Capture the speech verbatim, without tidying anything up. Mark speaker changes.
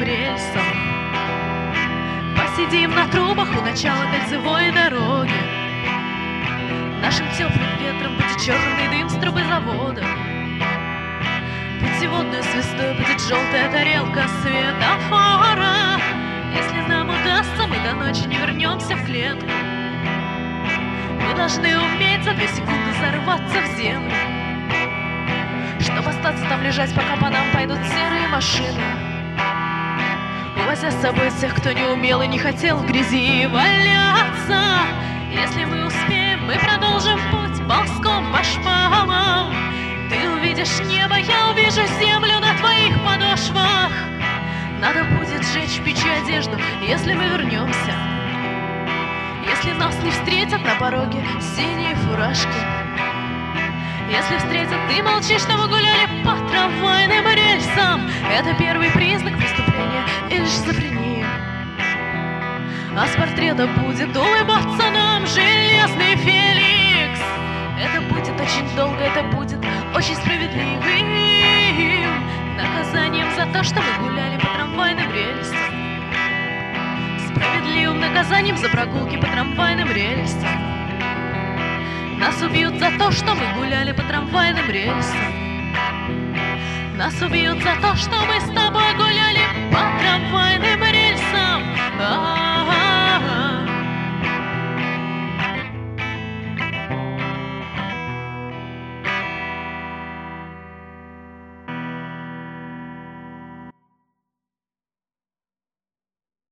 Speaker 1: трамвайным рельсам. Посидим на трубах у начала кольцевой дороги. Нашим теплым ветром будет черный дым с трубы завода. Путеводной звездой будет желтая тарелка светофора. Если нам удастся, мы до ночи не вернемся в клетку. Мы должны уметь за две секунды зарываться в землю, чтобы остаться там лежать, пока по нам пойдут серые машины, увозя с собой всех, кто не умел и не хотел в грязи валяться. Если мы успеем, мы продолжим путь ползком по шпалам. Ты увидишь небо, я увижу землю на твоих подошвах. Надо будет сжечь в печи одежду, если мы вернемся. Если нас не встретят на пороге синие фуражки. Если встретят, ты молчишь, что мы гуляли по трамвайным рельсам. Это первый признак преступления или шизофрении. А с портрета будет улыбаться нам железный Феликс. Это будет очень долго, это будет очень справедливым наказанием за то, что мы гуляли по трамвайным рельсам. Справедливым наказанием за прогулки по трамвайным рельсам. Нас убьют за то, что мы гуляли по трамвайным рельсам. Нас убьют за то, что мы с тобой гуляли по трамвайным рельсам.